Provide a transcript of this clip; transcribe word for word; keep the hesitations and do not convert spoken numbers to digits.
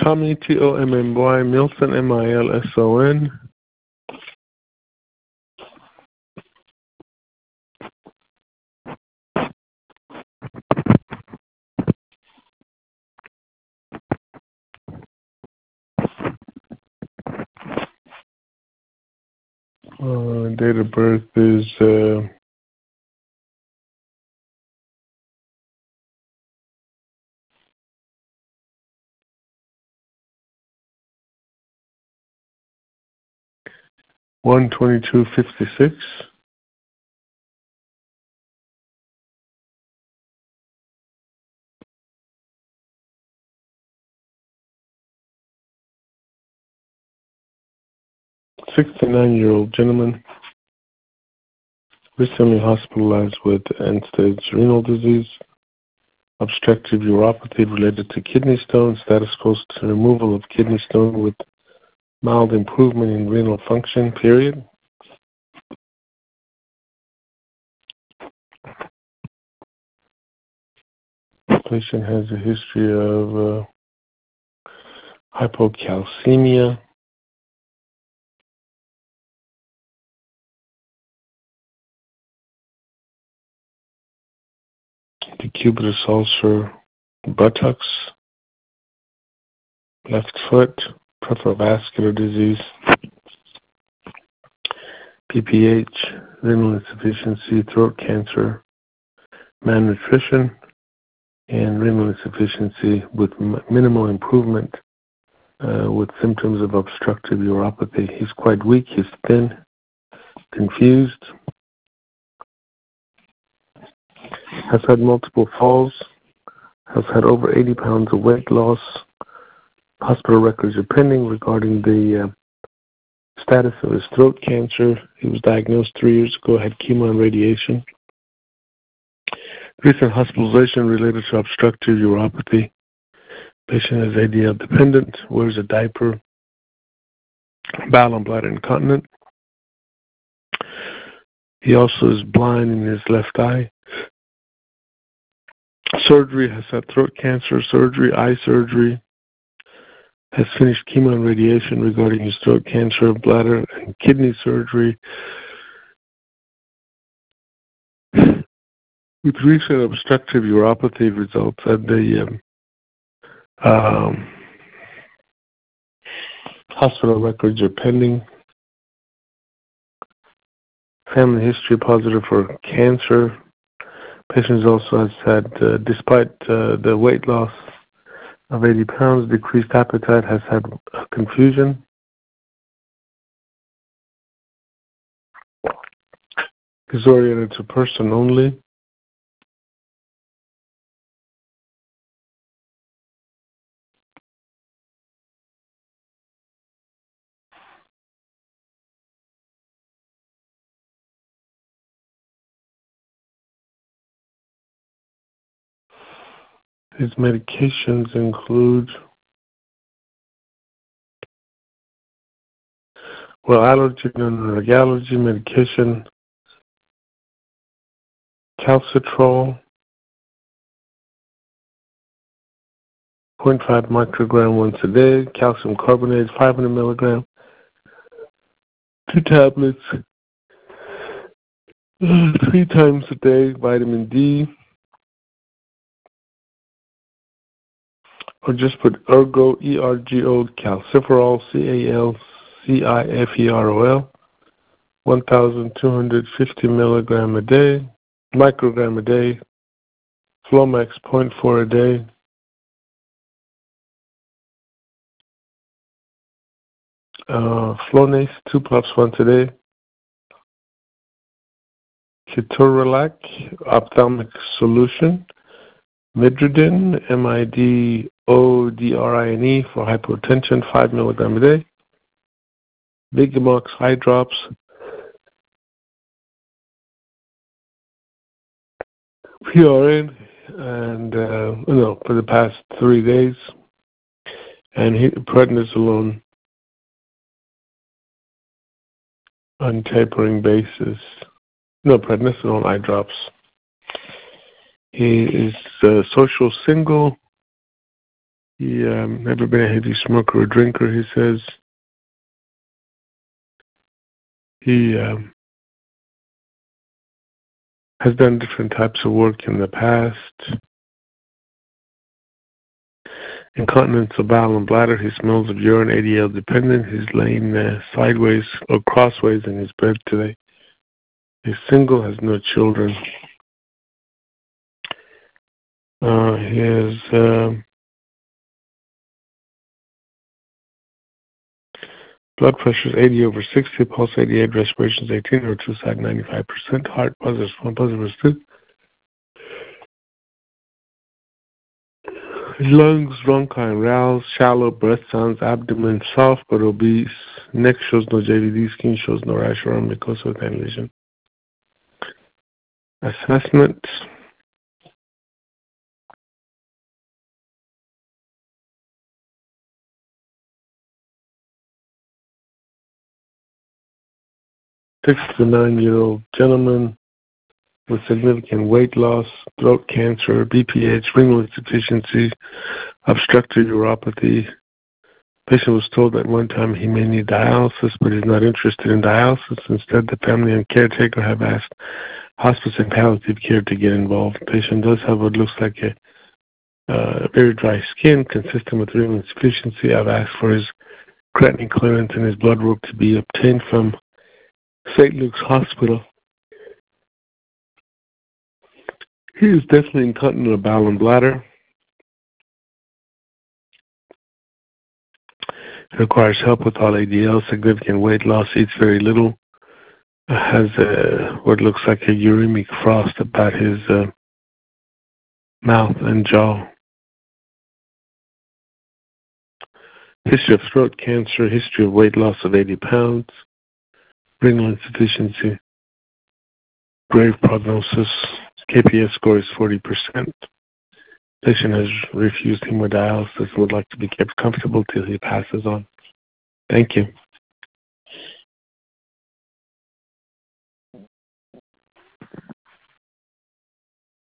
Tommy, T O M M Y, Milson, M I L S O N. Uh, date of birth is uh, one twenty-two fifty-six. sixty-nine-year-old gentleman, recently hospitalized with end-stage renal disease, obstructive uropathy related to kidney stone, status post removal of kidney stone with mild improvement in renal function, period. The patient has a history of uh, hypocalcemia, decubitus ulcer, buttocks, left foot, peripheral vascular disease, P P H, renal insufficiency, throat cancer, malnutrition, and renal insufficiency with m- minimal improvement uh, with symptoms of obstructive uropathy. He's quite weak, he's thin, confused, has had multiple falls, has had over eighty pounds of weight loss. Hospital records are pending regarding the uh, status of his throat cancer. He was diagnosed three years ago, had chemo and radiation. Recent hospitalization related to obstructive uropathy. Patient is A D L dependent, wears a diaper, bowel and bladder incontinent. He also is blind in his left eye. Surgery, has had throat cancer surgery, eye surgery, has finished chemo and radiation regarding his throat cancer, bladder and kidney surgery. With recent obstructive uropathy results at the um, um, hospital records are pending. Family history positive for cancer. Patient also has had, uh, despite uh, the weight loss of eighty pounds, decreased appetite, has had uh, confusion. Is oriented to person only. His medications include, well, allergy and allergy medication, calcitrol, zero point five microgram once a day, calcium carbonate, five hundred milligram, two tablets, uh, three times a day, vitamin D, or just put ergo, E R G O, calciferol, C A L C I F E R O L, one thousand two hundred fifty milligram a day, microgram a day, Flomax zero point four a day, uh, Flonase two puffs once a day, Ketorolac ophthalmic solution, Midrodin, M I D O D R I N E for hypertension, five milligram a day, Vigamox eye drops, P R N, and uh, no, for the past three days, and he, prednisolone on tapering basis. No, prednisolone eye drops. He is uh, social single, He um, never been a heavy smoker or drinker, he says. He um, has done different types of work in the past. Incontinence of bowel and bladder. He smells of urine, A D L dependent. He's laying uh, sideways or crossways in his bed today. He's single, has no children. Uh, he has um, blood pressure is eighty over sixty, pulse eighty-eight, respirations eighteen, or two side ninety-five percent, heart positive, one positive two. His lungs, bronchi, and rales, shallow, breath sounds, abdomen soft but obese, neck shows no J V D, skin shows no rash or mucosa with any lesion. Assessment. sixty-nine-year-old gentleman with significant weight loss, throat cancer, B P H, renal insufficiency, obstructive uropathy. Patient was told at one time he may need dialysis, but he's not interested in dialysis. Instead, the family and caretaker have asked hospice and palliative care to get involved. The patient does have what looks like a uh, very dry skin, consistent with renal insufficiency. I've asked for his creatinine clearance and his blood work to be obtained from Saint Luke's Hospital. He is definitely incontinent of bowel and bladder. Requires help with all A D L, significant weight loss, eats very little, has a, what looks like a uremic frost about his uh, mouth and jaw. History of throat cancer, history of weight loss of eighty pounds, renal insufficiency, grave prognosis, K P S score is forty percent. Patient has refused hemodialysis and would like to be kept comfortable till he passes on. Thank you.